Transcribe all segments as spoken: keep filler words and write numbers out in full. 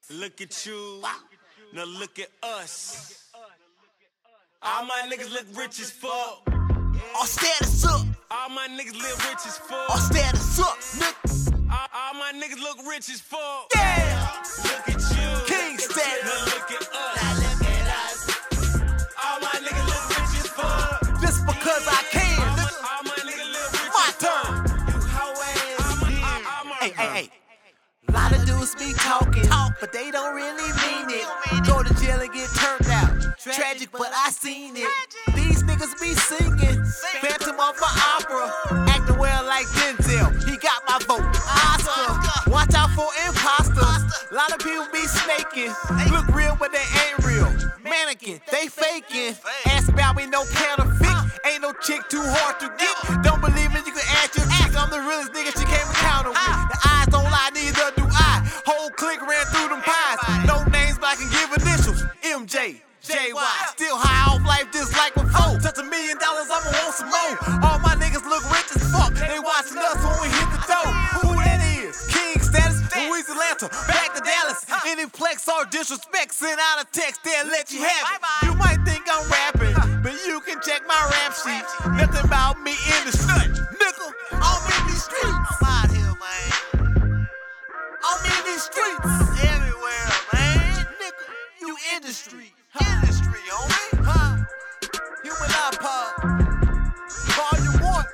Look at you, now look at us. All my niggas look rich as fuck. All status up. All my niggas live rich as fuck. All status up, nigga. All, all my niggas look rich as fuck. Yeah. Look at you, King status. now look at us. Now look at us. All my niggas look rich as fuck. Just because I can, All my, nigga. all my niggas live rich My as fuck. turn. You hoe ass. All my, all, all my Hey, hey, hey. Lot of dudes be talking, but they don't really mean it. Go to jail and get turned out. Tragic, but I seen it. These niggas be singing Phantom of the Opera, acting well like Denzel. He got my vote. Oscar. Watch out for imposters. Lot of people be snaking. Look real, but they ain't real. Mannequin, they faking. Ask about me, no counterfeit. Ain't no chick too hard to get. Don't believe me, you can ask your chick. I'm the realest nigga, she can't encounter me. The eyes don't lie, neither do I. Whole clique ran through them pies. No names, but I can give initials. M J, J Y. Still high off life just like before. Touch a million dollars, I'ma want some more. All my niggas look rich as fuck. They watching us when we hit the door. Who that is? King status, Louis Atlanta, back to Dallas. Any flex or disrespect, send out a text, they'll let you have it. You might think I'm rapping, but you can check my rap sheet. Nothing about me in the street. Nigga, I'm in these streets. I'm out here, man. I'm in these streets. Everywhere, man. Nigga, you in the street. Industry, homie. Huh? Human iPod. Volume one.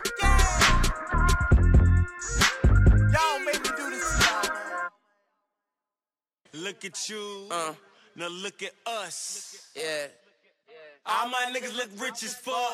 Yeah. Y'all made me do this to y'all, man. Look at you, Uh. now look at us. Yeah. All my niggas look rich as fuck.